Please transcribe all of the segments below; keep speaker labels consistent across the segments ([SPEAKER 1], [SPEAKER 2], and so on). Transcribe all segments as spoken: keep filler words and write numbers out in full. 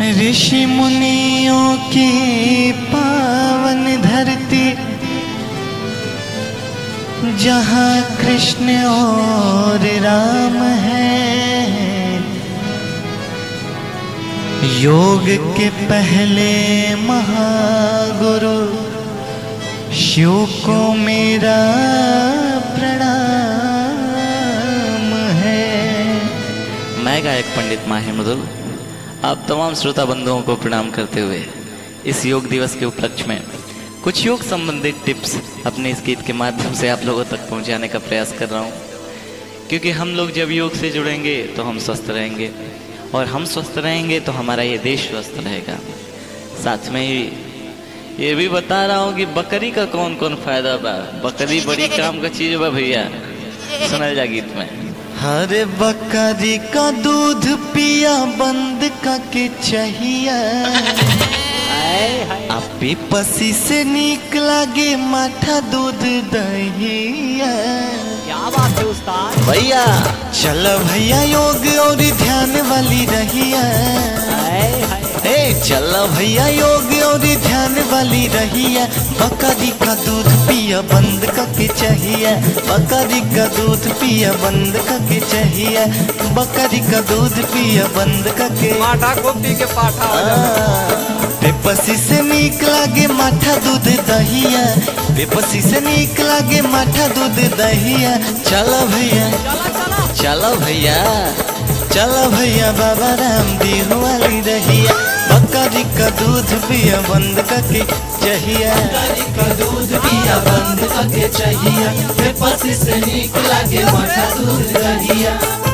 [SPEAKER 1] ऋषि मुनियों की पावन धरती, जहाँ कृष्ण और राम है। योग के पहले महागुरु शिव को मेरा प्रणाम है।
[SPEAKER 2] मैं गायक पंडित माहिर मृदुल आप तमाम श्रोता बंधुओं को प्रणाम करते हुए इस योग दिवस के उपलक्ष्य में कुछ योग संबंधित टिप्स अपने इस गीत के माध्यम से आप लोगों तक पहुंचाने का प्रयास कर रहा हूं, क्योंकि हम लोग जब योग से जुड़ेंगे तो हम स्वस्थ रहेंगे और हम स्वस्थ रहेंगे तो हमारा ये देश स्वस्थ रहेगा। साथ में ही ये भी बता रहा हूँ कि बकरी का कौन कौन फायदा बा। बकरी बड़ी काम का चीज बा भैया, सुनल जा गीत में।
[SPEAKER 1] हरे बकरी का दूध पिया बंद का के चाहिए, आपे पसी से नीक लागे माठा दूध दहिया।
[SPEAKER 3] क्या बात है उस्ताद
[SPEAKER 1] भैया, चलो भैया योग और ध्यान वाली रहिया। ए चलो भैया योग और ध्यान वाली रहिया। बकरी का दूध पिया बंद करके चाहिए, बकरी का दूध पिया बंद करके चाहिए, बकरी का दूध पिया बंद करके।
[SPEAKER 3] माठा को पी के पाठा हो
[SPEAKER 1] बेपसी से नीक लागे माठा दूध दहिया, बेपसी से नीक लागे माठा दूध दहिया। चलो भैया चलो भैया चलो भैया बाबा रामदेव वाली रहिया। बकरी का दूध पिया बंद करके चाहिए,
[SPEAKER 4] बकरी का दूध पिया बंद करके चाहिए, बेपसी से नीक लागे माठा दूध दहिया।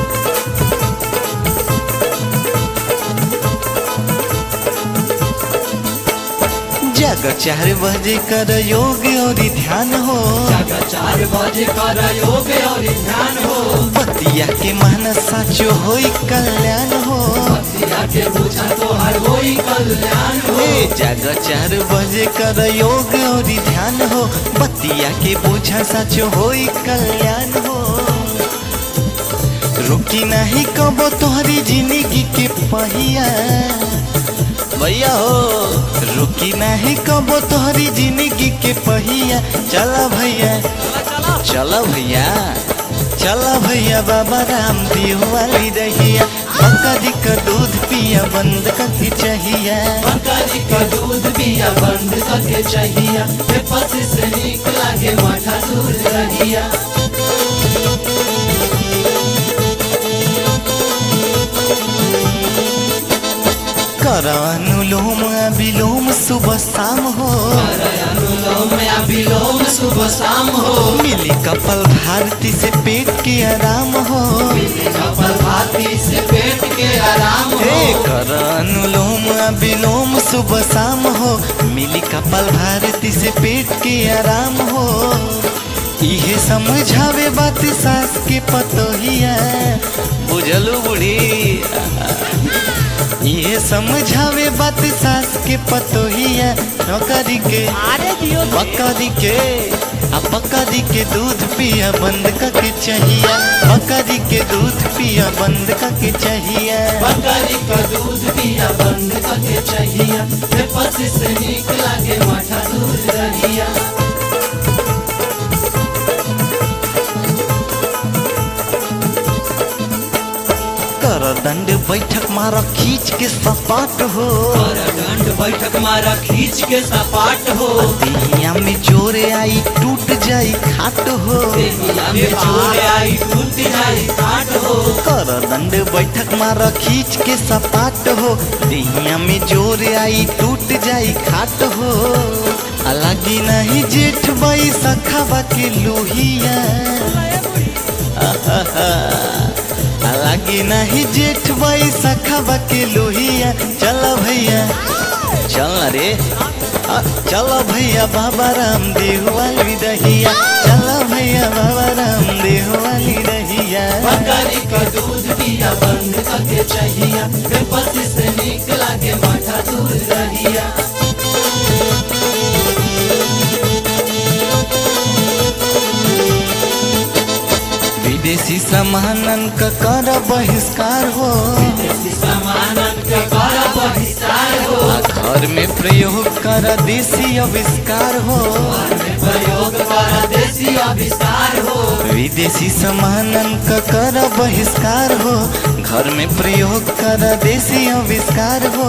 [SPEAKER 1] जागा चार बजे कर योग और ध्यान हो,
[SPEAKER 4] जागा चार बजे कर योग और ध्यान हो,
[SPEAKER 1] बतिया के मन साचो होई कल्याण हो,
[SPEAKER 4] बतिया के बुझा तो हर होई कल्याण हो।
[SPEAKER 1] ए जागा चार बजे कर योग और ध्यान हो, बतिया के बुझा साचो होई कल्याण हो। रुकी नहीं कबो तोहरी जिंदगी के पहिया भैया हो, रुकी नहीं कबो तोहरी जिंदगी के पहिया। चला भैया चला भैया चला भैया बाबा रामदेव वाली रहिया। बकरी का दूध पिया बंद करके चाहिए,
[SPEAKER 4] बकरी का दूध पिया बंद करके चाहिए, बेपसी से नीक लागे माठा दूध दहिया।
[SPEAKER 1] कर अनुलोम विलोम सुबह शाम हो,
[SPEAKER 4] अनुलोम विलोम सुबह शाम हो,
[SPEAKER 1] मिली कपल भारती से पेट के आराम हो,
[SPEAKER 4] कपाल भाती से पेट के आराम हो।
[SPEAKER 1] हे कर अनुलोम विलोम सुबह शाम हो, मिली कपल भारती से पेट के आराम हो। इहे समझावे बात सास के पतोहिया, बुझलू बुढ़ी। ये समझावे बात सास के पतोहिया, नौकरी के बकरी के आ बकरी के दूध पिया बंद करके चाहिए, बकरी के दूध पिया बंद करके चाहिए,
[SPEAKER 4] बकरी का दूध पिया बंद करके चाहिए, बेपसी से नीक लागे माठा दूध दहिया।
[SPEAKER 1] कर दंड बैठक मारा खींच के सपाट हो,
[SPEAKER 4] कर दंड बैठक मारा खींच के सपाट हो,
[SPEAKER 1] देहिया में जोरे आई टूट जाई खाट हो,
[SPEAKER 4] देहिया में जोर आई टूट जाई खाट हो।
[SPEAKER 1] कर दंड बैठक मारा खींच के सपाट हो, देहिया में जोरे आई टूट जाई खाट हो। अलगी नहीं जेठ बाई सखावा के लोहिया, अलगी नहीं जेठ बाई सखावा के लोहिया। चलो भैया चल रे चलो भैया बाबा रामदेव वाली रहिया, चलो भैया बाबा रामदेव वाली रहिया।
[SPEAKER 4] बकरी का दूध पिया बंद करके चाहिए, बेपसी से नीक लागे माठा दूध दहिया।
[SPEAKER 1] विदेशी सामानन का कर बहिष्कार हो,
[SPEAKER 4] विदेशी सामानन के कर बहिष्कार हो,
[SPEAKER 1] आ घर में प्रयोग कर देसी आविष्कार हो,
[SPEAKER 4] प्रयोग कर देसी आविष्कार हो,
[SPEAKER 1] विदेशी सामानन का कर बहिष्कार हो, घर में प्रयोग कर देसी आविष्कार हो।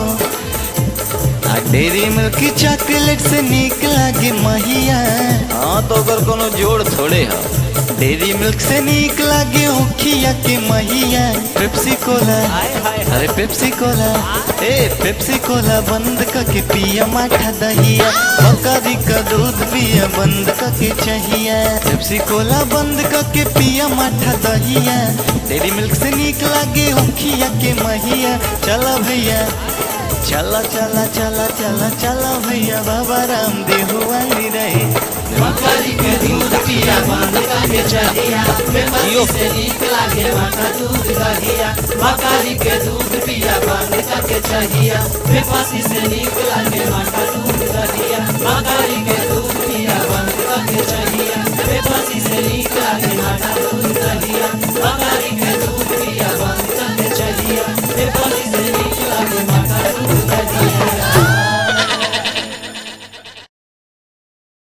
[SPEAKER 1] आ डेरी मिल्क चॉकलेट से निक लागे महिया, हाँ तो अगर कोनो जोड़ थोड़े है। डेरी मिल्क से निक लागे ओखिया के महिया, पेप्सी कोला, अरे पेप्सी कोला, ए पेप्सी कोला बंद करके पिया माठा दहिया, बकरी का दूध पिया बंद करके चाहिए। पेप्सी कोला बंद करके पिया माठा दहिया, डेरी मिल्क से निक लागे ओखिया के महिया। चला भैया चला चला चला चला चला भैया, बाबा रामदेव वाली रहे।
[SPEAKER 4] बकरी के दूध पिया बंद करके चाहिया, पेप्सी से नीक लागे माठा दूध दहिया। बकरी के दूध पिया बंद करके चाहिया, पेप्सी से नीक लागे माठा दूध दहिया। बकरी के